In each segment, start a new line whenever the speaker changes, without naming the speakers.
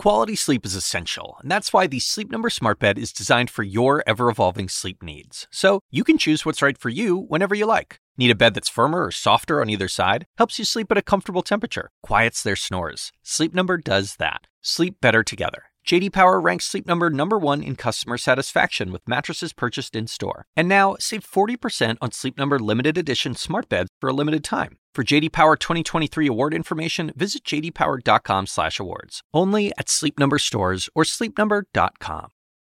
Quality sleep is essential, and that's why the Sleep Number Smart Bed is designed for your ever-evolving sleep needs. So you can choose what's right for you whenever you like. Need a bed that's firmer or softer on either side? Helps you sleep at a comfortable temperature. Quiets their snores. Sleep Number does that. Sleep better together. J.D. Power ranks Sleep Number #1 in customer satisfaction with mattresses purchased in-store. And now, save 40% on Sleep Number limited edition smart beds for a limited time. For J.D. Power 2023 award information, visit jdpower.com/awards. Only at Sleep Number stores or sleepnumber.com.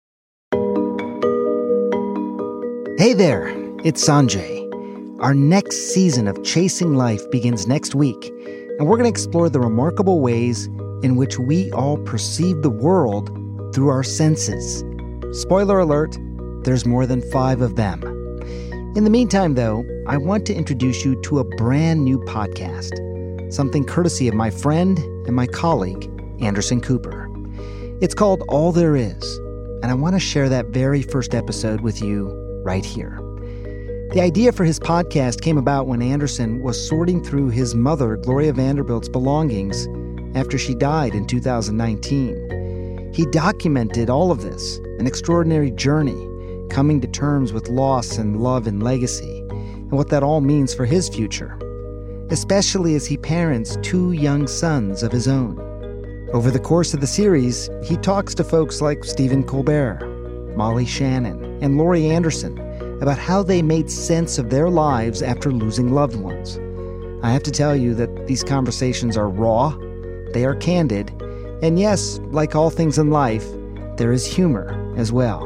Hey there, it's Sanjay. Our next season of Chasing Life begins next week, and we're going to explore the remarkable ways in which we all perceive the world through our senses. Spoiler alert, there's more than 5 of them. In the meantime, though, I want to introduce you to a brand new podcast, something courtesy of my friend and my colleague, Anderson Cooper. It's called All There Is, and I want to share that very first episode with you right here. The idea for his podcast came about when Anderson was sorting through his mother, Gloria Vanderbilt's belongings after she died in 2019. He documented all of this, an extraordinary journey, coming to terms with loss and love and legacy, and what that all means for his future, especially as he parents 2 young sons of his own. Over the course of the series, he talks to folks like Stephen Colbert, Molly Shannon, and Laurie Anderson about how they made sense of their lives after losing loved ones. I have to tell you that these conversations are raw, they are candid, and yes, like all things in life, there is humor as well.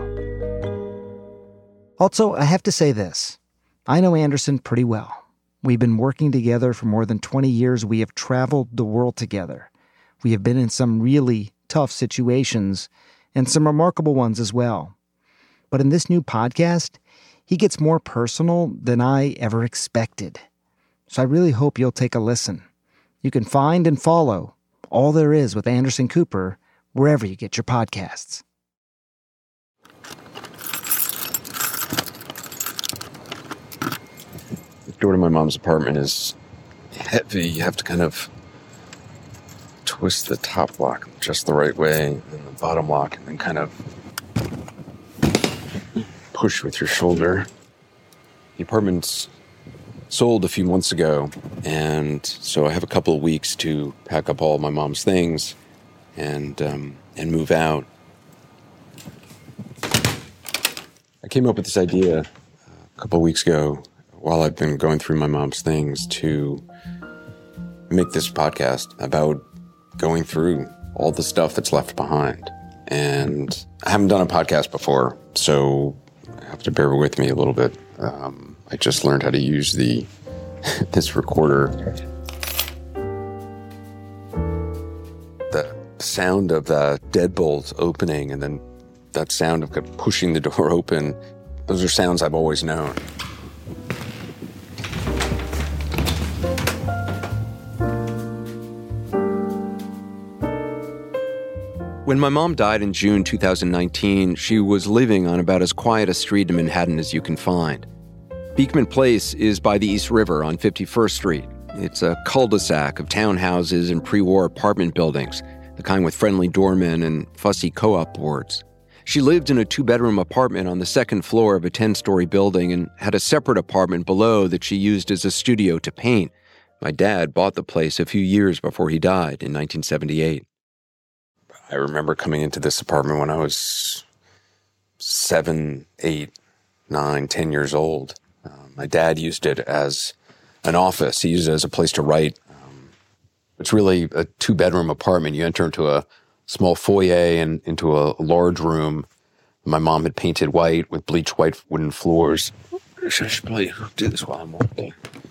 Also, I have to say this. I know Anderson pretty well. We've been working together for more than 20 years. We have traveled the world together. We have been in some really tough situations and some remarkable ones as well. But in this new podcast, he gets more personal than I ever expected. So I really hope you'll take a listen. You can find and follow All There Is with Anderson Cooper wherever you get your podcasts.
The door to my mom's apartment is heavy. You have to kind of twist the top lock just the right way, and the bottom lock, and then kind of push with your shoulder. The apartment's sold a few months ago, and so I have a couple of weeks to pack up all of my mom's things and move out. I came up with this idea a couple of weeks ago while I've been going through my mom's things to make this podcast about going through all the stuff that's left behind. And I haven't done a podcast before, so you have to bear with me a little bit. I just learned how to use this recorder. The sound of the deadbolt opening and then that sound of pushing the door open, those are sounds I've always known. When my mom died in June 2019, she was living on about as quiet a street in Manhattan as you can find. Beekman Place is by the East River on 51st Street. It's a cul-de-sac of townhouses and pre-war apartment buildings, the kind with friendly doormen and fussy co-op boards. She lived in a 2-bedroom apartment on the 2nd floor of a 10-story building and had a separate apartment below that she used as a studio to paint. My dad bought the place a few years before he died in 1978. I remember coming into this apartment when I was 7, 8, 9, 10 years old. My dad used it as an office. He used it as a place to write. It's really a 2-bedroom apartment. You enter into a small foyer and into a large room. My mom had painted white with bleached white wooden floors. I should probably do this while I'm walking.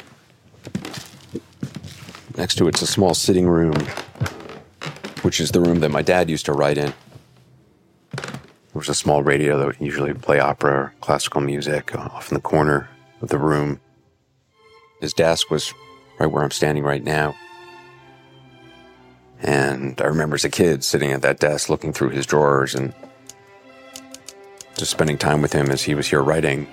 Next to it's a small sitting room, which is the room that my dad used to write in. There was a small radio that would usually play opera or classical music off in the corner of the room. His desk was right where I'm standing right now. And I remember as a kid sitting at that desk looking through his drawers and just spending time with him as he was here writing.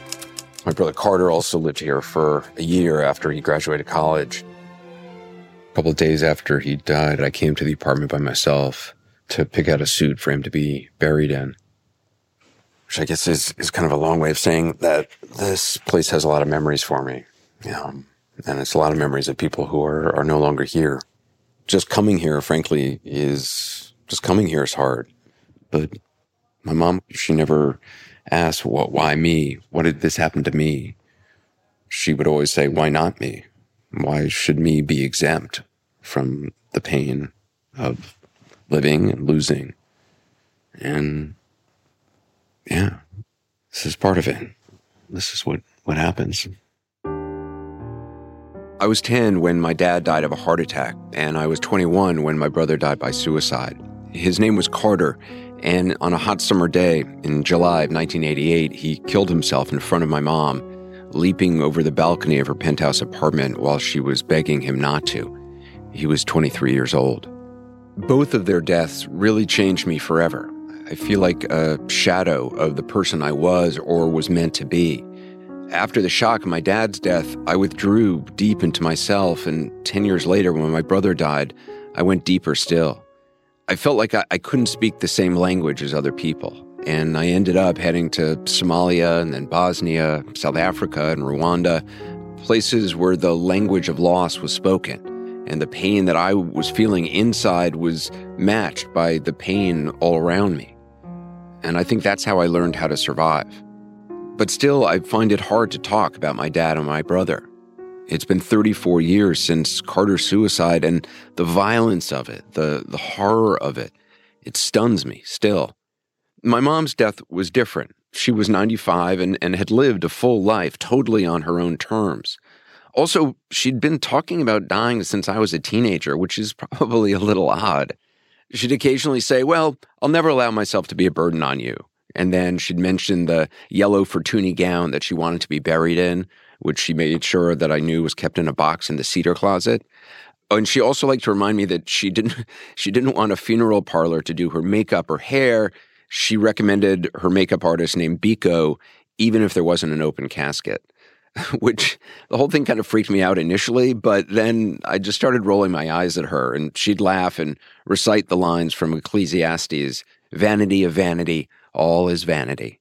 My brother Carter also lived here for a year after he graduated college. couple of days after he died, I came to the apartment by myself to pick out a suit for him to be buried in. Which I guess is kind of a long way of saying that this place has a lot of memories for me. And it's a lot of memories of people who are no longer here. Just coming here, frankly, is hard. But my mom, she never asked, why me? Why did this happen to me? She would always say, why not me? Why should me be exempt from the pain of living and losing? And yeah, this is part of it. This is what happens. I was 10 when my dad died of a heart attack, and I was 21 when my brother died by suicide. His name was Carter, and on a hot summer day in July of 1988, he killed himself in front of my mom, leaping over the balcony of her penthouse apartment while she was begging him not to. He was 23 years old. Both of their deaths really changed me forever. I feel like a shadow of the person I was or was meant to be. After the shock of my dad's death, I withdrew deep into myself, and 10 years later, when my brother died, I went deeper still. I felt like I couldn't speak the same language as other people, and I ended up heading to Somalia and then Bosnia, South Africa, and Rwanda, places where the language of loss was spoken, and the pain that I was feeling inside was matched by the pain all around me. And I think that's how I learned how to survive. But still, I find it hard to talk about my dad and my brother. It's been 34 years since Carter's suicide, and the violence of it, the horror of it, it stuns me still. My mom's death was different. She was 95 and had lived a full life totally on her own terms. Also, she'd been talking about dying since I was a teenager, which is probably a little odd. She'd occasionally say, well, I'll never allow myself to be a burden on you. And then she'd mention the yellow Fortuny gown that she wanted to be buried in, which she made sure that I knew was kept in a box in the cedar closet. And she also liked to remind me that she didn't want a funeral parlor to do her makeup or hair. She recommended her makeup artist named Biko, even if there wasn't an open casket, which the whole thing kind of freaked me out initially. But then I just started rolling my eyes at her, and she'd laugh and recite the lines from Ecclesiastes, "Vanity of vanity, all is vanity."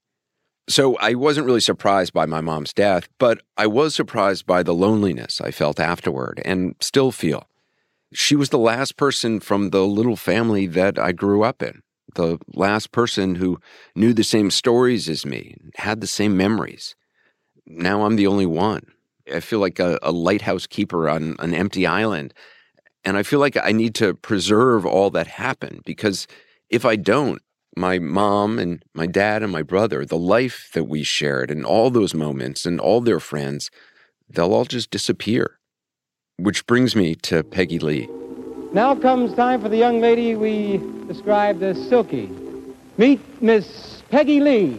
So I wasn't really surprised by my mom's death, but I was surprised by the loneliness I felt afterward and still feel. She was the last person from the little family that I grew up in, the last person who knew the same stories as me, had the same memories. Now I'm the only one. I feel like a lighthouse keeper on an empty island, and I feel like I need to preserve all that happened, because if I don't, my mom and my dad and my brother, the life that we shared and all those moments and all their friends, they'll all just disappear. Which brings me to Peggy Lee.
Now comes time for the young lady we described as Silky. Meet Miss Peggy Lee.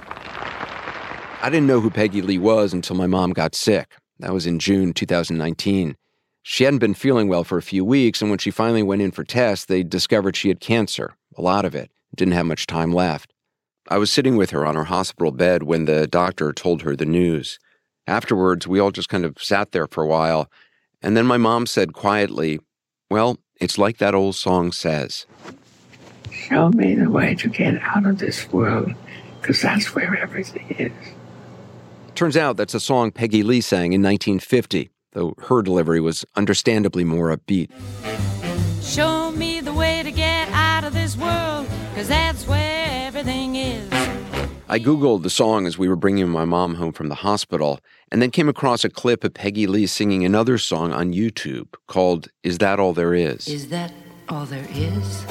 I didn't know who Peggy Lee was until my mom got sick. That was in June 2019. She hadn't been feeling well for a few weeks, and when she finally went in for tests, they discovered she had cancer, a lot of it. Didn't have much time left. I was sitting with her on her hospital bed when the doctor told her the news. Afterwards, we all just kind of sat there for a while, and then my mom said quietly, "Well, it's like that old song says.
Show me the way to get out of this world, because that's where everything is."
Turns out that's a song Peggy Lee sang in 1950, though her delivery was understandably more upbeat.
Show me the way to get out of this world, 'cause that's where everything is.
I Googled the song as we were bringing my mom home from the hospital, and then came across a clip of Peggy Lee singing another song on YouTube called "Is That All There Is?"
Is that all there is?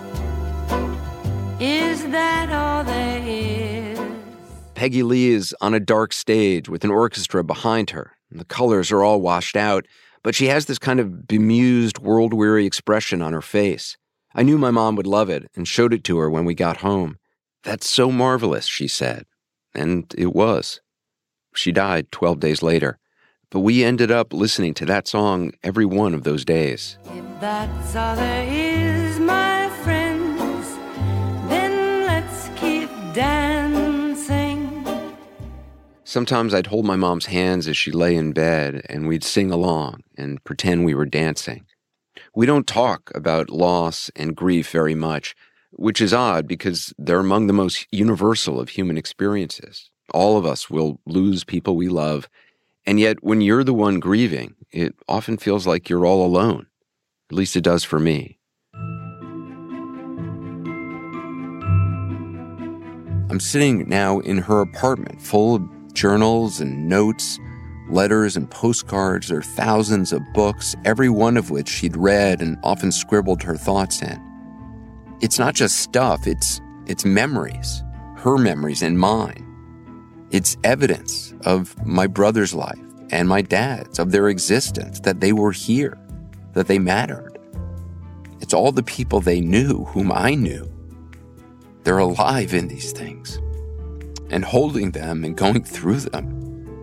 Is that all there is?
Peggy Lee is on a dark stage with an orchestra behind her, and the colors are all washed out, but she has this kind of bemused, world-weary expression on her face. I knew my mom would love it and showed it to her when we got home. "That's so marvelous," she said. And it was. She died 12 days later, but we ended up listening to that song every one of those days.
If that's all there is, my friends, then let's keep dancing.
Sometimes I'd hold my mom's hands as she lay in bed, and we'd sing along and pretend we were dancing. We don't talk about loss and grief very much, which is odd because they're among the most universal of human experiences. All of us will lose people we love, and yet when you're the one grieving, it often feels like you're all alone. At least it does for me. I'm sitting now in her apartment, full of journals and notes, letters and postcards. There are thousands of books, every one of which she'd read and often scribbled her thoughts in. It's not just stuff, it's memories, her memories and mine. It's evidence of my brother's life and my dad's, of their existence, that they were here, that they mattered. It's all the people they knew, whom I knew. They're alive in these things. And holding them and going through them,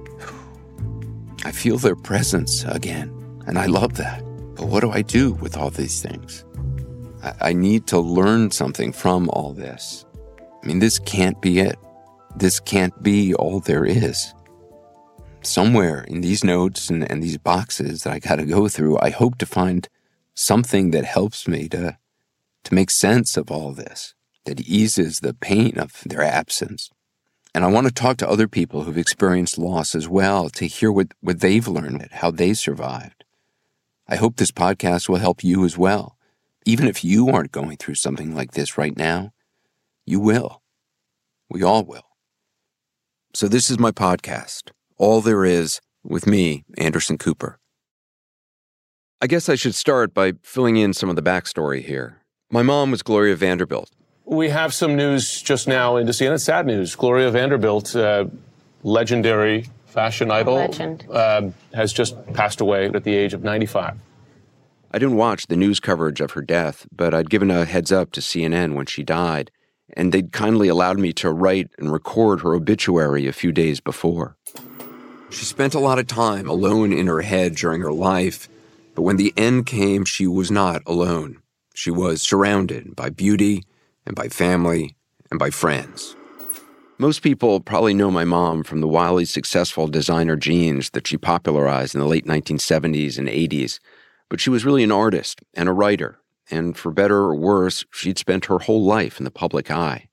I feel their presence again, and I love that. But what do I do with all these things? I need to learn something from all this. I mean, this can't be it. This can't be all there is. Somewhere in these notes and these boxes that I got to go through, I hope to find something that helps me to make sense of all this, that eases the pain of their absence. And I want to talk to other people who've experienced loss as well, to hear what they've learned, how they survived. I hope this podcast will help you as well. Even if you aren't going through something like this right now, you will. We all will. So this is my podcast, All There Is, with me, Anderson Cooper. I guess I should start by filling in some of the backstory here. My mom was Gloria Vanderbilt.
We have some news just now into CNN. Sad news. Gloria Vanderbilt, legendary fashion idol, has just passed away at the age of 95.
I didn't watch the news coverage of her death, but I'd given a heads up to CNN when she died, and they'd kindly allowed me to write and record her obituary a few days before. She spent a lot of time alone in her head during her life, but when the end came, she was not alone. She was surrounded by beauty and by family and by friends. Most people probably know my mom from the wildly successful designer jeans that she popularized in the late 1970s and 80s, but she was really an artist and a writer. And for better or worse, she'd spent her whole life in the public eye.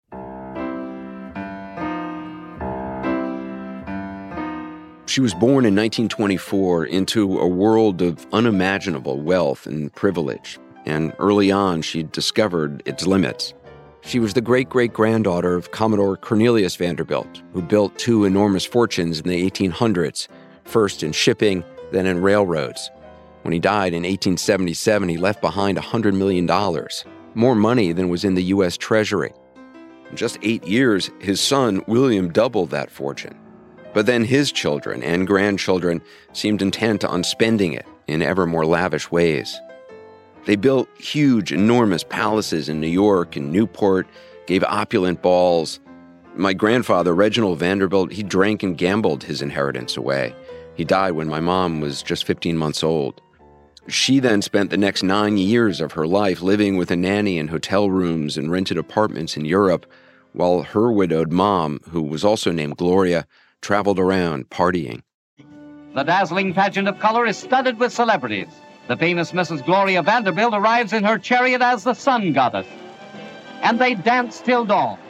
She was born in 1924 into a world of unimaginable wealth and privilege, and early on she discovered its limits. She was the great-great-granddaughter of Commodore Cornelius Vanderbilt, who built two enormous fortunes in the 1800s, first in shipping, then in railroads. When he died in 1877, he left behind $100 million, more money than was in the U.S. Treasury. In just 8 years, his son, William, doubled that fortune. But then his children and grandchildren seemed intent on spending it in ever more lavish ways. They built huge, enormous palaces in New York and Newport, gave opulent balls. My grandfather, Reginald Vanderbilt, he drank and gambled his inheritance away. He died when my mom was just 15 months old. She then spent the next 9 years of her life living with a nanny in hotel rooms and rented apartments in Europe, while her widowed mom, who was also named Gloria, traveled around partying.
The dazzling pageant of color is studded with celebrities. The famous Mrs. Gloria Vanderbilt arrives in her chariot as the sun goddess. And they dance till dawn.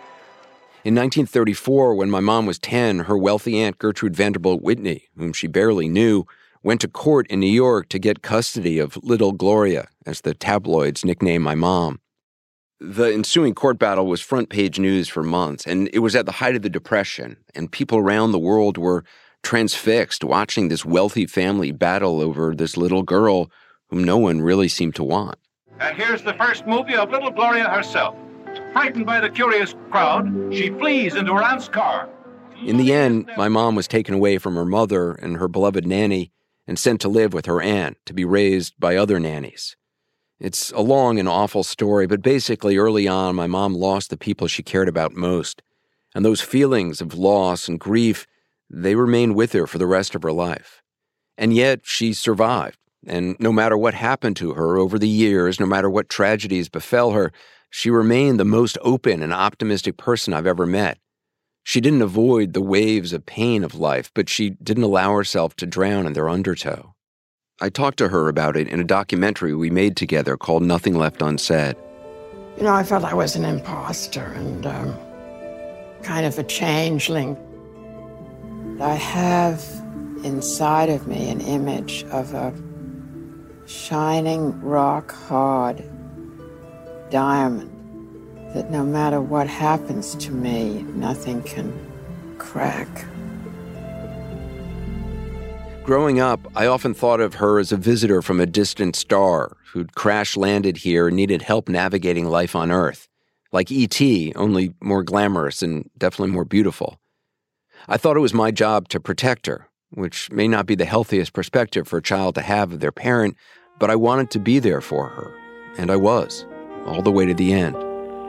In 1934, when my mom was 10, her wealthy aunt Gertrude Vanderbilt Whitney, whom she barely knew, went to court in New York to get custody of little Gloria, as the tabloids nicknamed my mom. The ensuing court battle was front-page news for months, and it was at the height of the Depression, and people around the world were transfixed watching this wealthy family battle over this little girl whom no one really seemed to want.
And here's the first movie of little Gloria herself. Frightened by the curious crowd, she flees into her aunt's car.
In the end, my mom was taken away from her mother and her beloved nanny and sent to live with her aunt to be raised by other nannies. It's a long and awful story, but basically early on, my mom lost the people she cared about most. And those feelings of loss and grief, they remained with her for the rest of her life. And yet she survived. And no matter what happened to her over the years, no matter what tragedies befell her, she remained the most open and optimistic person I've ever met. She didn't avoid the waves of pain of life, but she didn't allow herself to drown in their undertow. I talked to her about it in a documentary we made together called Nothing Left Unsaid.
You know, I felt I was an imposter and kind of a changeling. I have inside of me an image of a shining, rock-hard diamond that no matter what happens to me, nothing can crack.
Growing up, I often thought of her as a visitor from a distant star who'd crash-landed here and needed help navigating life on Earth. Like E.T., only more glamorous and definitely more beautiful. I thought it was my job to protect her, which may not be the healthiest perspective for a child to have of their parent, but I wanted to be there for her, and I was, all the way to the end.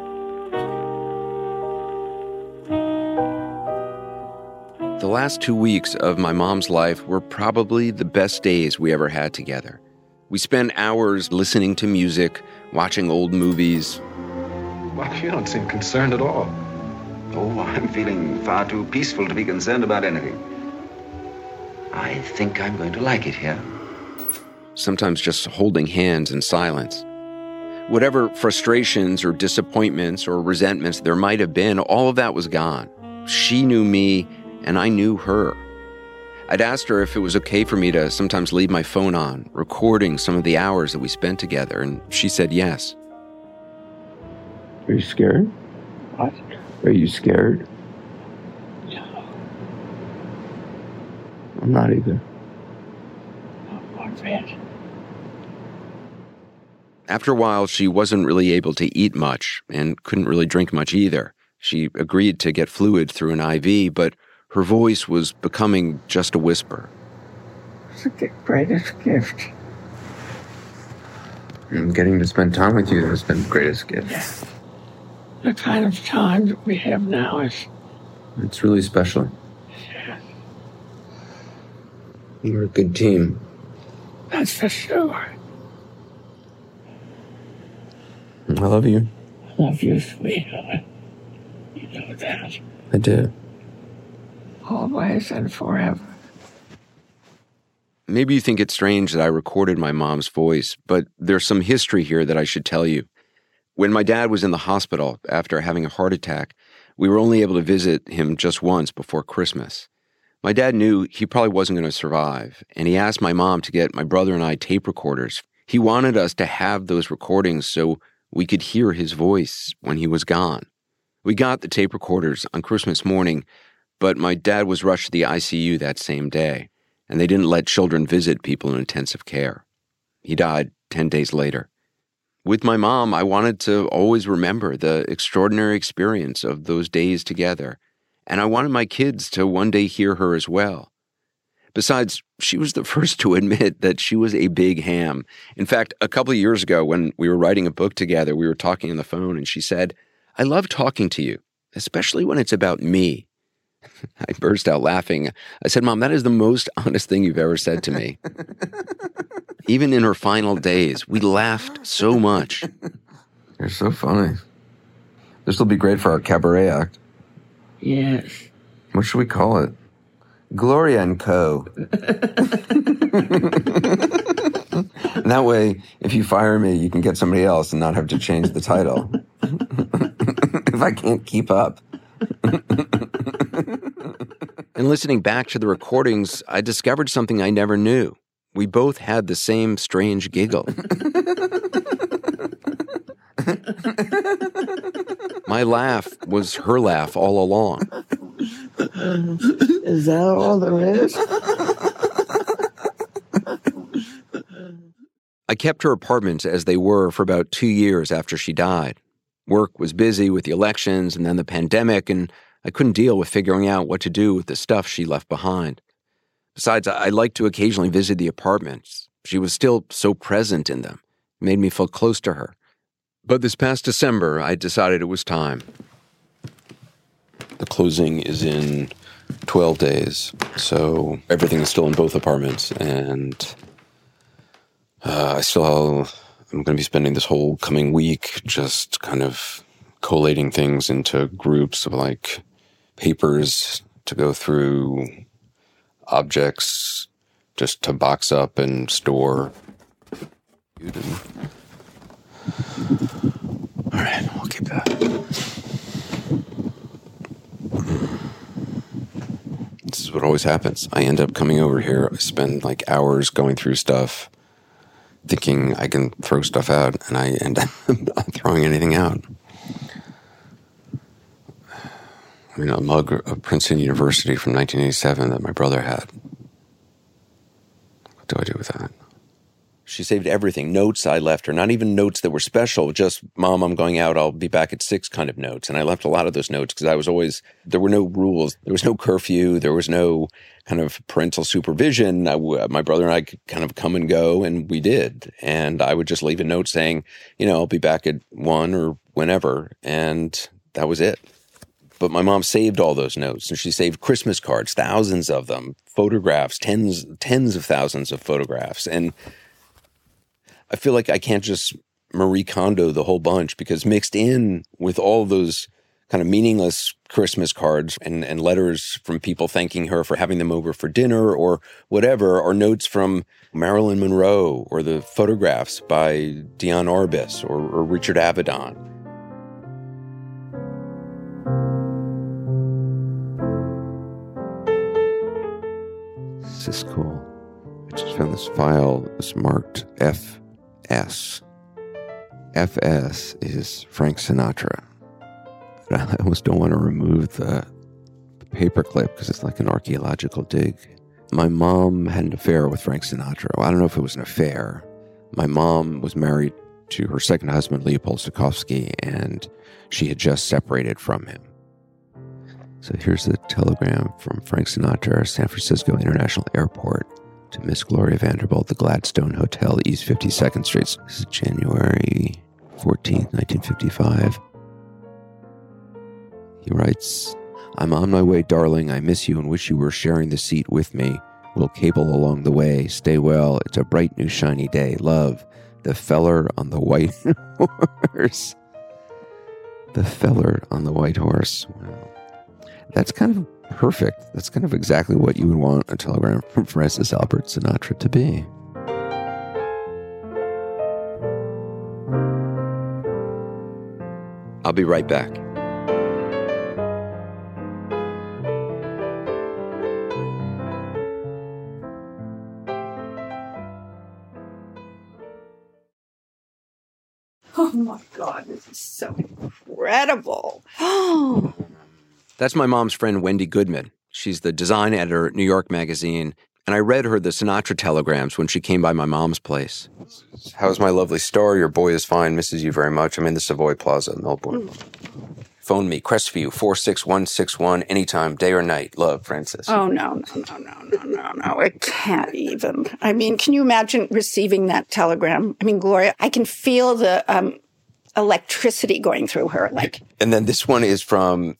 The last 2 weeks of my mom's life were probably the best days we ever had together. We spent hours listening to music, watching old movies.
Well, you don't seem concerned at all.
Oh, I'm feeling far too peaceful to be concerned about anything. I think I'm going to like it here.
Sometimes just holding hands in silence. Whatever frustrations or disappointments or resentments there might have been, all of that was gone. She knew me, and I knew her. I'd asked her if it was okay for me to sometimes leave my phone on, recording some of the hours that we spent together, and she said yes.
Are you scared?
What?
Are you scared?
No.
I'm not either.
I'm red.
After a while, she wasn't really able to eat much and couldn't really drink much either. She agreed to get fluid through an IV, but her voice was becoming just a whisper.
It's the greatest gift.
And getting to spend time with you has been the greatest gift.
Yeah. The kind of time that we have now is...
It's really special.
Yeah.
You're a good team.
That's for sure.
I love you.
I love you, sweetheart. You know that.
I do.
Always and forever.
Maybe you think it's strange that I recorded my mom's voice, but there's some history here that I should tell you. When my dad was in the hospital after having a heart attack, we were only able to visit him just once before Christmas. My dad knew he probably wasn't going to survive, and he asked my mom to get my brother and I tape recorders. He wanted us to have those recordings so we could hear his voice when he was gone. We got the tape recorders on Christmas morning, but my dad was rushed to the ICU that same day, and they didn't let children visit people in intensive care. He died 10 days later. With my mom, I wanted to always remember the extraordinary experience of those days together, and I wanted my kids to one day hear her as well. Besides, she was the first to admit that she was a big ham. In fact, a couple of years ago when we were writing a book together, we were talking on the phone, and she said, "I love talking to you, especially when it's about me." I burst out laughing. I said, "Mom, that is the most honest thing you've ever said to me." Even in her final days, we laughed so much.
You're so funny. This will be great for our cabaret act.
Yes.
What should we call it? Gloria and Co. That way, if you fire me, you can get somebody else and not have to change the title. If I can't keep up.
And listening back to the recordings, I discovered something I never knew. We both had the same strange giggle. My laugh was her laugh all along.
Is that all there is?
I kept her apartments as they were for about 2 years after she died. Work was busy with the elections and then the pandemic, and I couldn't deal with figuring out what to do with the stuff she left behind. Besides, I liked to occasionally visit the apartments. She was still so present in them. It made me feel close to her. But this past December, I decided it was time. The closing is in 12 days, so everything is still in both apartments, and I'm going to be spending this whole coming week just kind of collating things into groups of like papers to go through, objects just to box up and store. All right, I'll keep that. This is what always happens. I end up coming over here. I spend like hours going through stuff, thinking I can throw stuff out, and I end up not throwing anything out. I mean, a mug of Princeton University from 1987 that my brother had. What do I do with that? She saved everything. Notes I left her, not even notes that were special, just, Mom, I'm going out, I'll be back at 6 kind of notes. And I left a lot of those notes because I was always, there were no rules. There was no curfew. There was no kind of parental supervision. My brother and I could kind of come and go, and we did. And I would just leave a note saying, I'll be back at 1 or whenever. And that was it. But my mom saved all those notes, and she saved Christmas cards, thousands of them, photographs, tens of thousands of photographs. And I feel like I can't just Marie Kondo the whole bunch, because mixed in with all those kind of meaningless Christmas cards and letters from people thanking her for having them over for dinner or whatever, are notes from Marilyn Monroe or the photographs by Dion Arbus or Richard Avedon. This is cool. I just found this file. It's marked FS. FS is Frank Sinatra. But I almost don't want to remove the paperclip because it's like an archaeological dig. My mom had an affair with Frank Sinatra. Well, I don't know if it was an affair. My mom was married to her second husband, Leopold Stokowski, and she had just separated from him. So here's the telegram from Frank Sinatra, San Francisco International Airport, to Miss Gloria Vanderbilt, the Gladstone Hotel, East 52nd Street. This is January 14th, 1955. He writes, I'm on my way, darling. I miss you and wish you were sharing the seat with me. We'll cable along the way. Stay well. It's a bright new shiny day. Love, the feller on the white horse. The feller on the white horse. Wow. That's kind of perfect. That's kind of exactly what you would want a telegram from Francis Albert Sinatra to be. I'll be right back.
Oh my God, this is so incredible.
That's my mom's friend, Wendy Goodman. She's the design editor at New York Magazine, and I read her the Sinatra telegrams when she came by my mom's place. How's my lovely star? Your boy is fine. Misses you very much. I'm in the Savoy Plaza, Melbourne. Phone me, Crestview, 46161, anytime, day or night. Love, Francis.
Oh, no. I can't even. I mean, can you imagine receiving that telegram? I mean, Gloria, I can feel the electricity going through her.
And then this is from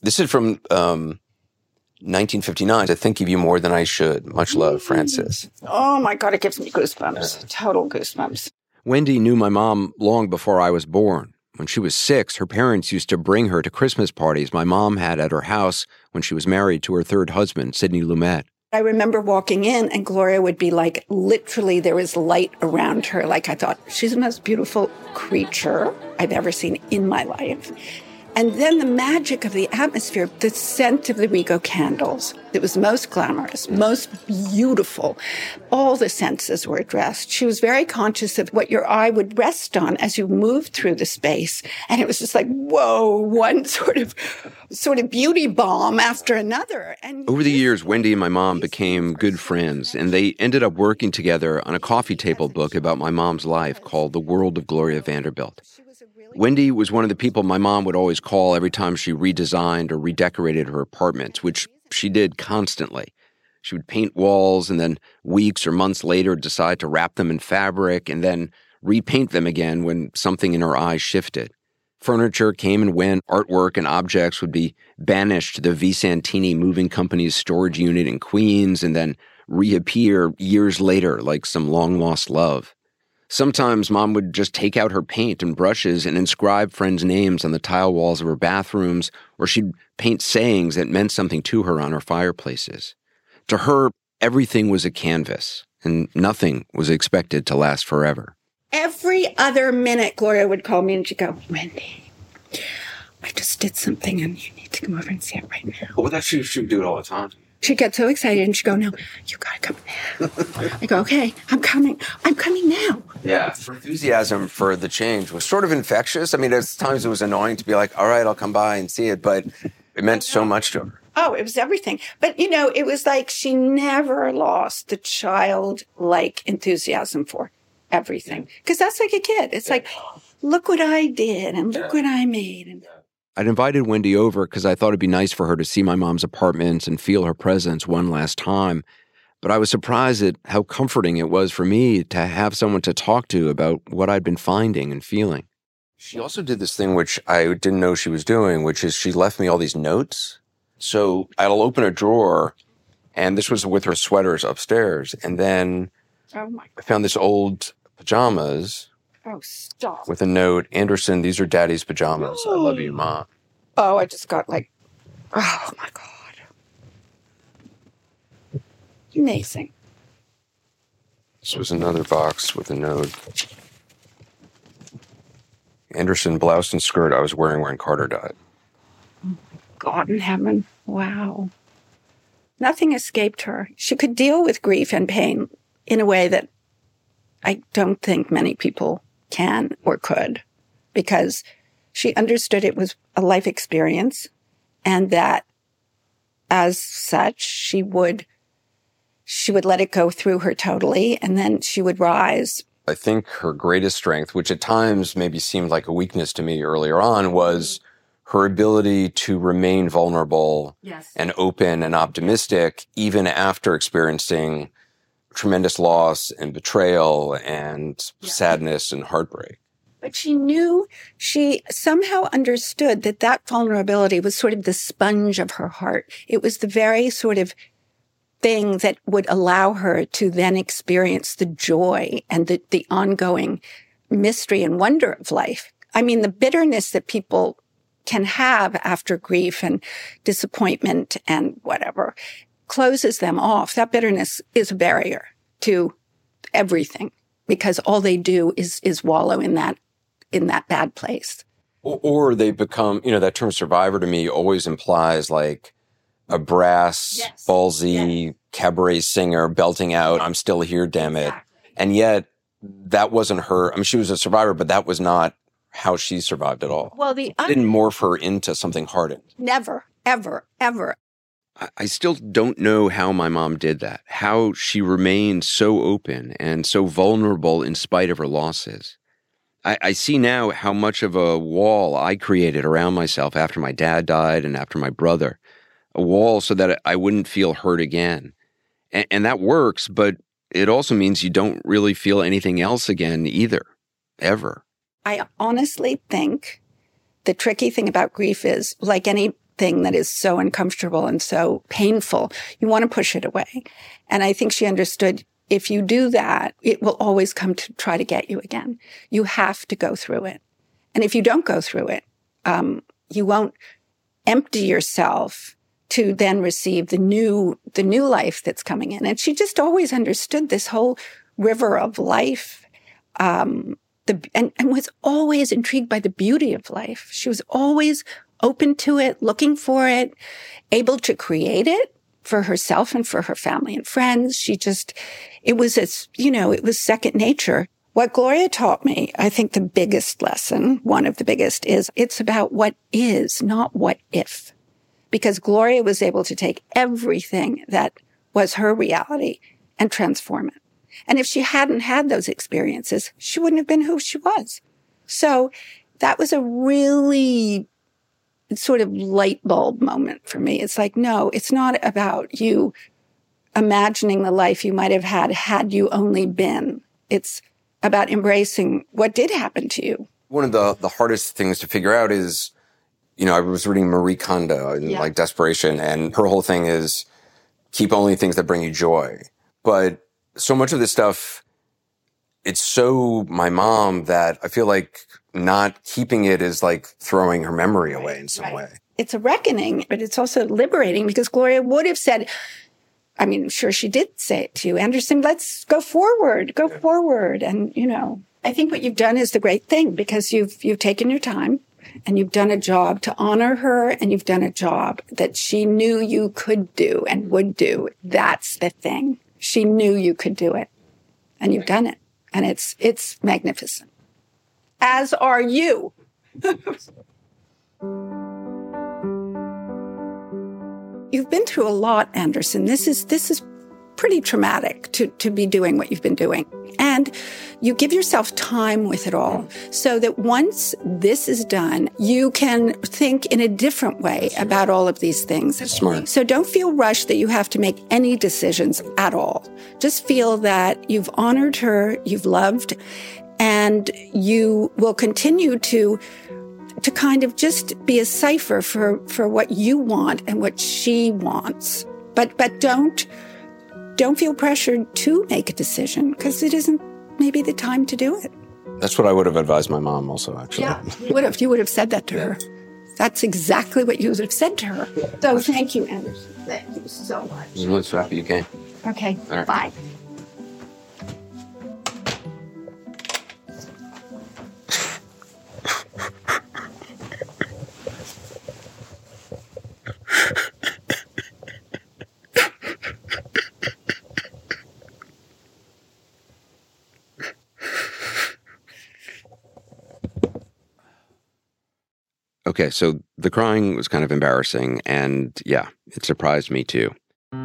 1959. I think of you more than I should. Much love, Francis.
Oh, my God, it gives me goosebumps. Total goosebumps.
Wendy knew my mom long before I was born. When she was 6, her parents used to bring her to Christmas parties my mom had at her house when she was married to her third husband, Sidney Lumet.
I remember walking in and Gloria would be like, literally there was light around her. Like I thought, she's the most beautiful creature I've ever seen in my life. And then the magic of the atmosphere, the scent of the Rigo candles. It was most glamorous, most beautiful. All the senses were addressed. She was very conscious of what your eye would rest on as you moved through the space. And it was just like, whoa, one sort of beauty bomb after another. And
over the years, Wendy and my mom became good friends, and they ended up working together on a coffee table book about my mom's life called The World of Gloria Vanderbilt. Wendy was one of the people my mom would always call every time she redesigned or redecorated her apartments, which she did constantly. She would paint walls and then weeks or months later decide to wrap them in fabric and then repaint them again when something in her eyes shifted. Furniture came and went, artwork and objects would be banished to the V. Santini Moving Company's storage unit in Queens and then reappear years later like some long-lost love. Sometimes Mom would just take out her paint and brushes and inscribe friends' names on the tile walls of her bathrooms, or she'd paint sayings that meant something to her on her fireplaces. To her, everything was a canvas, and nothing was expected to last forever.
Every other minute, Gloria would call me and she'd go, Wendy, I just did something and you need to come over and see it right now.
Well, that she would do it all the time.
She'd get so excited and she'd go, no, you gotta come now. I go, okay, I'm coming now.
Yeah. Her enthusiasm for the change was sort of infectious. I mean, at times it was annoying to be like, all right, I'll come by and see it, but it meant so much to her.
Oh, it was everything. But, it was like she never lost the childlike enthusiasm for everything. Because that's like a kid. It's like, look what I did and look what I made. And
I'd invited Wendy over because I thought it'd be nice for her to see my mom's apartment and feel her presence one last time. But I was surprised at how comforting it was for me to have someone to talk to about what I'd been finding and feeling. She also did this thing which I didn't know she was doing, which is she left me all these notes. So I'll open a drawer, and this was with her sweaters upstairs. And then I found this old pajamas.
Oh, stop.
With a note, Anderson, these are Daddy's pajamas. I love you, Mom.
Oh, I just got like, oh my God. Amazing.
This was another box with a note. Anderson, blouse and skirt I was wearing when Carter died.
Oh my God in heaven. Wow. Nothing escaped her. She could deal with grief and pain in a way that I don't think many people can or could, because she understood it was a life experience and that as such, she would let it go through her totally, and then she would rise.
I think her greatest strength, which at times maybe seemed like a weakness to me earlier on, was her ability to remain vulnerable and open and optimistic, even after experiencing tremendous loss and betrayal and sadness and heartbreak.
But she somehow understood that vulnerability was sort of the sponge of her heart. It was the very sort of thing that would allow her to then experience the joy and the ongoing mystery and wonder of life. I mean, the bitterness that people can have after grief and disappointment and whatever closes them off. That bitterness is a barrier to everything because all they do is wallow in that bad place.
Or they become, that term survivor to me always implies like a brass, ballsy cabaret singer belting out, I'm still here, damn it. And yet that wasn't her. I mean, she was a survivor, but that was not how she survived at all.
Well,
it didn't morph her into something hardened.
Never, ever, ever.
I still don't know how my mom did that, how she remained so open and so vulnerable in spite of her losses. I see now how much of a wall I created around myself after my dad died and after my brother. A wall so that I wouldn't feel hurt again. And that works, but it also means you don't really feel anything else again either, ever.
I honestly think the tricky thing about grief is, like anything that is so uncomfortable and so painful, you want to push it away. And I think she understood if you do that, it will always come to try to get you again. You have to go through it. And if you don't go through it, you won't empty yourself to then receive the new life that's coming in. And she just always understood this whole river of life, and was always intrigued by the beauty of life. She was always open to it, looking for it, able to create it for herself and for her family and friends. It was second nature. What Gloria taught me, I think the biggest lesson, one of the biggest, is it's about what is, not what if. Because Gloria was able to take everything that was her reality and transform it. And if she hadn't had those experiences, she wouldn't have been who she was. So that was a really sort of light bulb moment for me. It's like, no, it's not about you imagining the life you might have had you only been. It's about embracing what did happen to you.
One of the hardest things to figure out is, I was reading Marie Kondo and Desperation, and her whole thing is keep only things that bring you joy. But so much of this stuff, it's so my mom that I feel like not keeping it is like throwing her memory away in some way.
It's a reckoning, but it's also liberating because Gloria would have said, I mean, I'm sure she did say it to you, Anderson, let's go forward. And, I think what you've done is the great thing, because you've taken your time and you've done a job to honor her, and you've done a job that she knew you could do and would do. That's the thing. She knew you could do it, and you've done it. And it's magnificent. As are you. You've been through a lot, Anderson. This is pretty traumatic to be doing what you've been doing. And you give yourself time with it all so that once this is done, you can think in a different way about all of these things.
Smart.
So don't feel rushed that you have to make any decisions at all. Just feel that you've honored her, you've loved, and you will continue to kind of just be a cipher for what you want and what she wants. But don't feel pressured to make a decision, because it isn't maybe the time to do it.
That's what I would have advised my mom also, actually.
Yeah, you would have said that to her. That's exactly what you would have said to her. So thank you, Anderson. Thank you so much.
I'm really so happy you came.
Okay,
right.
Bye.
Okay, so the crying was kind of embarrassing, and yeah, it surprised me too.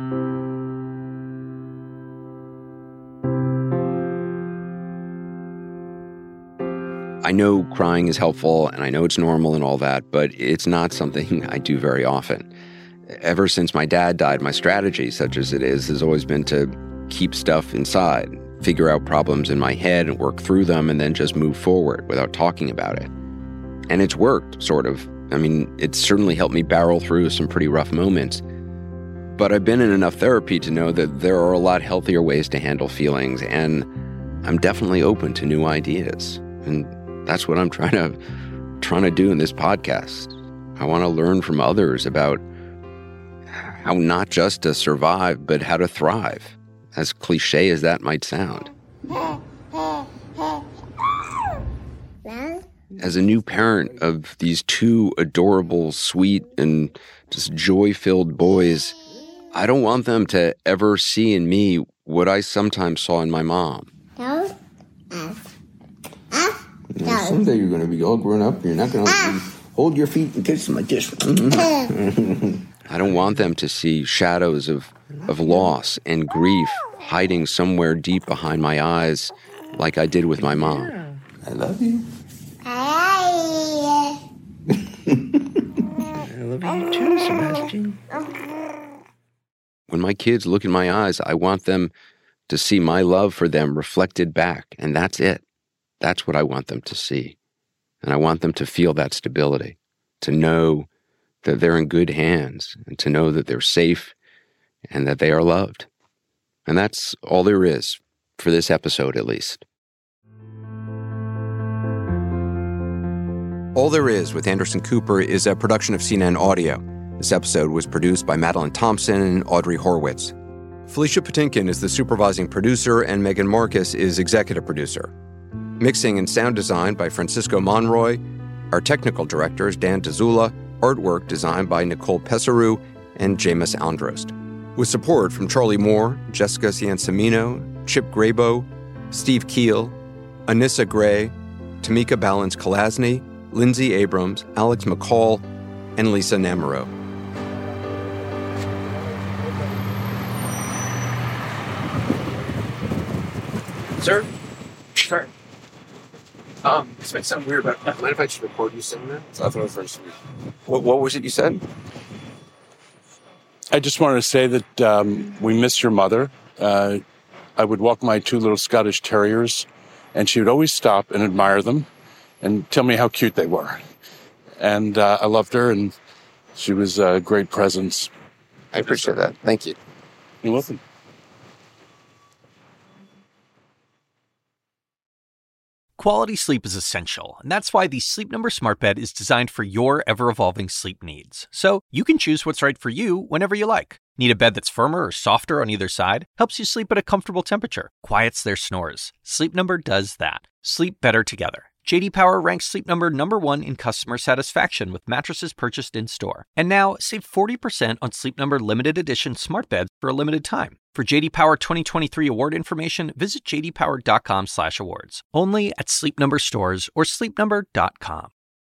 I know crying is helpful, and I know it's normal and all that, but it's not something I do very often. Ever since my dad died, my strategy, such as it is, has always been to keep stuff inside, figure out problems in my head and work through them, and then just move forward without talking about it. And it's worked, sort of. I mean, it's certainly helped me barrel through some pretty rough moments. But I've been in enough therapy to know that there are a lot healthier ways to handle feelings, and I'm definitely open to new ideas. And that's what I'm trying to do in this podcast. I want to learn from others about how not just to survive, but how to thrive, as cliche as that might sound. As a new parent of these two adorable, sweet, and just joy-filled boys, I don't want them to ever see in me what I sometimes saw in my mom. Someday you're going to be all grown up, and you're not going to hold your feet and kiss them like this. I don't want them to see shadows of loss and grief hiding somewhere deep behind my eyes like I did with my mom. I love you. I love you too, Sebastian. When my kids look in my eyes, I want them to see my love for them reflected back, and that's it. That's what I want them to see. And I want them to feel that stability, to know that they're in good hands, and to know that they're safe and that they are loved. And that's all there is for this episode, at least. All There Is with Anderson Cooper is a production of CNN Audio. This episode was produced by Madeline Thompson and Audrey Horwitz. Felicia Patinkin is the supervising producer, and Megan Marcus is executive producer. Mixing and sound design by Francisco Monroy. Our technical director is Dan Dzula. Artwork designed by Nicole Pesaru and Jameis Androst. With support from Charlie Moore, Jessica Ciancimino, Chip Grabo, Steve Keel, Anissa Gray, Tamika Balance-Kalasny, Lindsay Abrams, Alex McCall, and Lisa Namaro.
Sir? Sir? This might sound weird, but mind if I just record you saying that? So I thought it was very sweet.
What was it you said?
I just wanted to say that we miss your mother. I would walk my two little Scottish terriers, and she would always stop and admire them and tell me how cute they were. And I loved her, and she was a great presence.
I appreciate that. Thank you.
You're welcome.
Quality sleep is essential, and that's why the Sleep Number Smart Bed is designed for your ever-evolving sleep needs. So you can choose what's right for you whenever you like. Need a bed that's firmer or softer on either side? Helps you sleep at a comfortable temperature. Quiets their snores. Sleep Number does that. Sleep better together. J.D. Power ranks Sleep Number #1 in customer satisfaction with mattresses purchased in-store. And now, save 40% on Sleep Number limited edition smart beds for a limited time. For J.D. Power 2023 award information, visit jdpower.com/awards. Only at Sleep Number stores or sleepnumber.com.